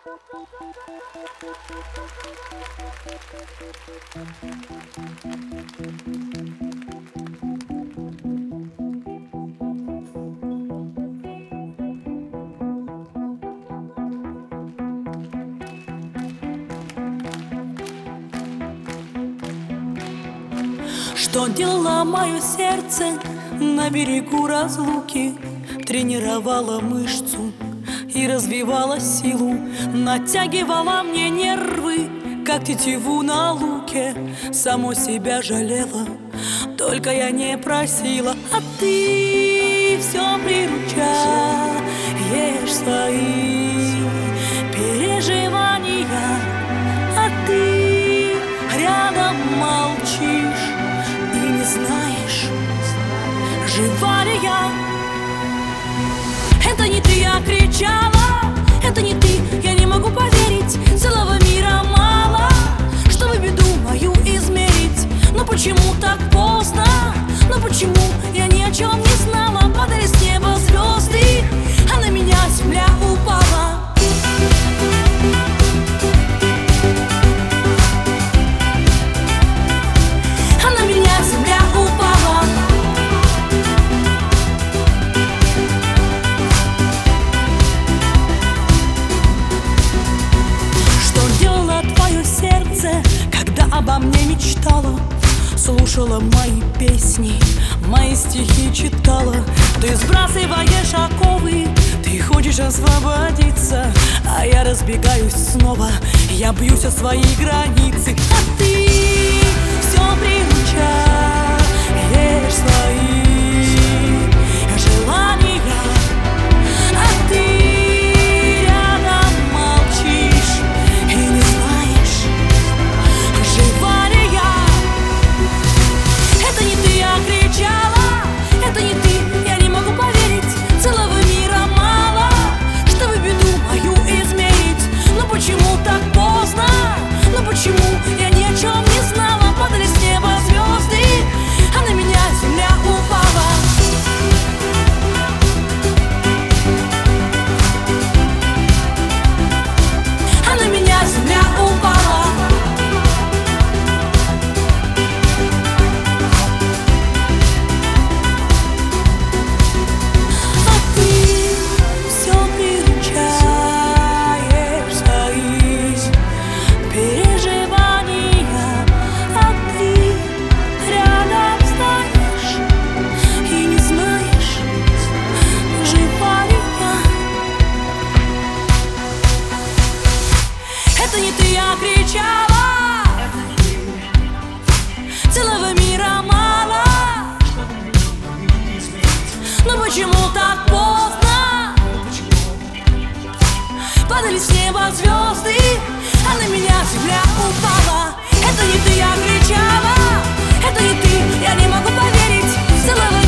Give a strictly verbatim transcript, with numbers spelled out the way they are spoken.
Что делало мое сердце на берегу разлуки? Тренировала мышцу и развивала силу, натягивала мне нервы, как тетиву на луке. Само себя жалела, только я не просила. А ты все приручаешь свои переживания, а ты рядом молчишь и не знаешь, жива ли я. Это не ты, я кричала, это не ты, я не могу поверить. Целого мира мало, чтобы беду мою измерить. Но почему так поздно? Но почему я ни о чем не знала? Падали с неба звезды, а на меня земля упала. А на меня земля упала. Когда обо мне мечтала, слушала мои песни, мои стихи читала. Ты сбрасываешь оковы, ты хочешь освободиться, а я разбегаюсь снова, я бьюсь о свои границы. А ты все приручаешь свои желания, а ты рядом молчишь и не знаешь, жива ли я. Это не ты, я кричала, это не ты, я не могу поверить. Целого мира мало, чтобы беду мою измерить. Но почему так поздно? Но почему я ни о чем не знала? Падали с неба звезды, а на меня земля упала. А на меня земля упала. Это не ты, я кричала, целого мира мало, но почему так поздно? Падали с неба звезды, а на меня земля упала. Это не ты, я кричала, это не ты, я не могу поверить. Целого